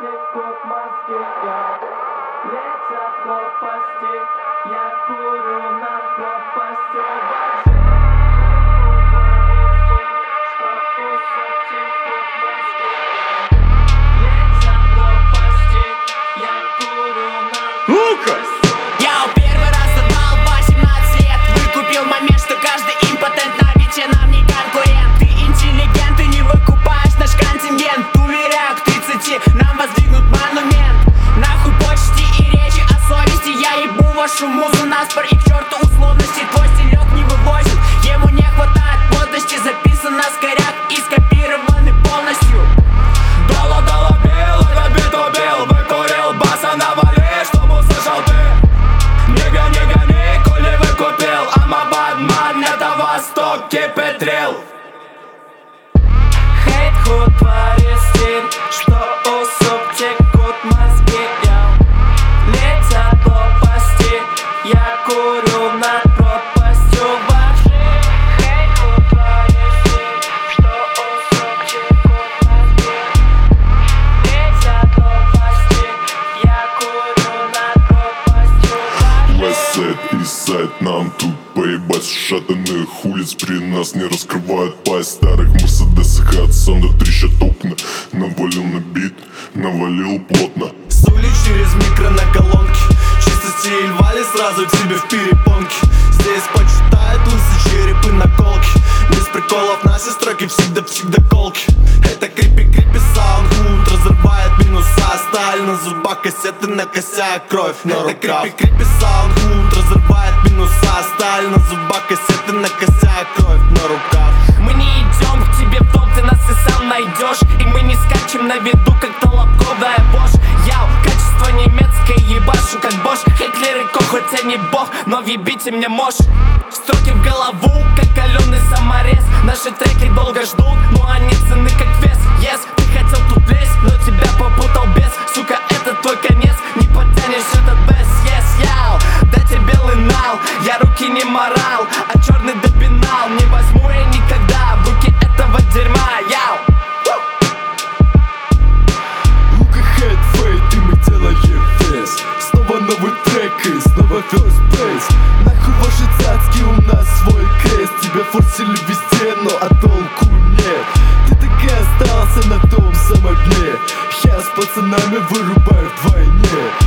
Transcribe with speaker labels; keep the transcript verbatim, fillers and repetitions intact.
Speaker 1: текут мозги, я летят пропасти, я курю над пропастью вообще. Что усов текут мозги, летят пропасти, я курю над пропастью.
Speaker 2: Я первый раз отдал восемнадцать лет, выкупил момент, что каждый импотент на биче нам не конкурент. Ты интеллигент, ты не выкупаешь наш контингент. Уверяю, к тридцати нам воздвигнут монумент. Нахуй почти и речи о совести. Я ебу вашу музу наспор и к черту условности. Твой стилек не вывозит, ему не хватает плотности. Записан на скоряк и скопированы полностью.
Speaker 3: Дала, дала, бил, это бит убил. Выкурил баса, навали, чтобы услышал ты. Не гони, гони, коли выкупил. I'm a bad man, это Восток кипятрил.
Speaker 1: Хейт, худ, творит стиль, что усов текут мозги, я летят пропасти, я курю над пропастью вообще. Хейт, худ, творит стиль, что усов текут мозги, летят пропасти, я курю над пропастью вообще.
Speaker 4: Westside, Eastside, нам тут поебать с ушатанных улиц. При нас не раскрывают пасть старых мерседесах, и от саунда трещат окна. Навалил на бит, навалил плотно.
Speaker 3: С ули через микро на колонке, чисто стиль вали сразу тебе в перепонке. Здесь почитают лысый череп и наколки. Без приколов наши строки всегда-всегда колки. Это крипи-крипи саунд, разрывает минуса. Сталь на зубах, кассеты на косяк, кровь на руках. Это крипи-крипи саунд, разрывает минуса. Сталь на зубах, кассеты на косяк, кровь на руках.
Speaker 2: Мы не идем к тебе в дом, ты нас и сам найдешь. И мы не скачем на виду, как толоковая вошь. Яу, качество немецкое, ебашу как Бош. Хитлер и Ко, хоть я не бог, но въебите мне мощь. Строки в голову, как каленый саморез. Наши треки долго ждут, но они ценны как вес. Yes, ты хотел тут лезть, но тебя попутал бес. Сука, это твой конец, не потянешь этот бес. Yes, яу, дайте белый нал, я руки не морал, а черный добинал. Не возьму я никогда в руки этого дерьма, яу.
Speaker 3: Лука, хэт, фейт, и мы делаем вес. Снова новый трек и снова first place. Нахуй ваши цацки, у нас свой крест. Тебя форсили везде, но а толку нет. Ты так и остался на том самом дне. Я с пацанами вырубаю вдвойне.